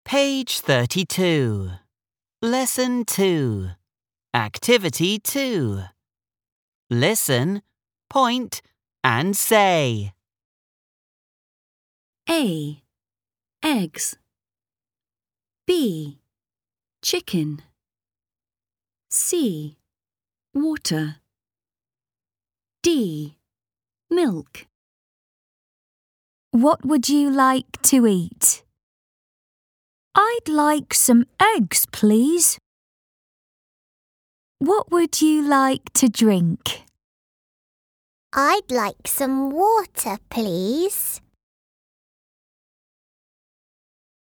Page 32. Lesson 2. Activity 2. Listen, point, and say. A. Eggs. B. Chicken. C. Water. D. Milk. What would you like to eat? I'd like some eggs, please. What would you like to drink? I'd like some water, please.